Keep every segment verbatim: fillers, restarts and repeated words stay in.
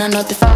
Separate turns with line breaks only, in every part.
notte fa.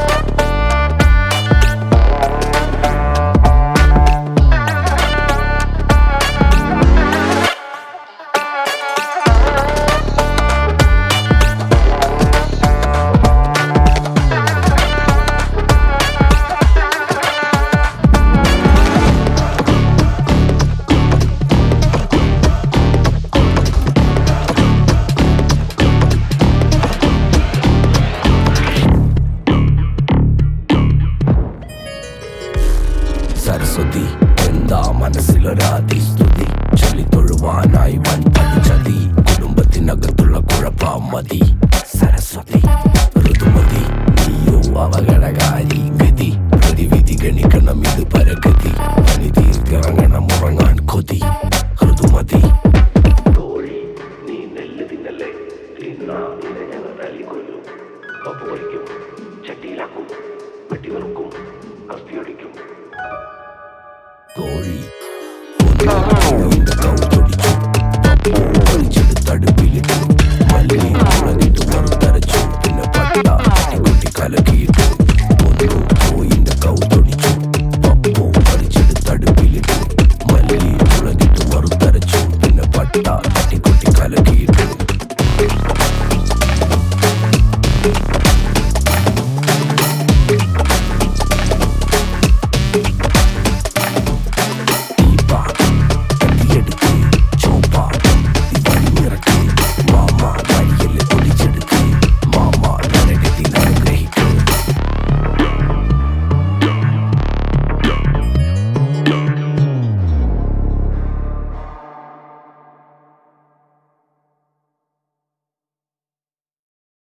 Saraswati എന്താ മനസ്സിലൊരാതി സ്തുതി ചൊല്ലിത്തൊഴുവാനായി വൻ പഠിച്ചതി കുടുംബത്തിനകത്തുള്ള കുഴപ്പം മതി സരസ്വതി ഋതുമതി നീയോ അവഗണകാരി ഗതി പ്രതിവിധി ഗണിക്കണം ഇത് പരഗതി പണി തീർത്തിറങ്ങണം ഉറങ്ങാൻ കൊതി ഋതുമതി തോഴി നീ നെല്ല് തിന്നല്ലേ തിന്നാ നിന്നെ ഞങ്ങൾ തല്ലിക്കൊല്ലും കപ്പ് വലിക്കും ചട്ടിയിലാക്കും വെട്ടിവെറുക്കും അസ്ഥിയൊടിക്കും തോഴി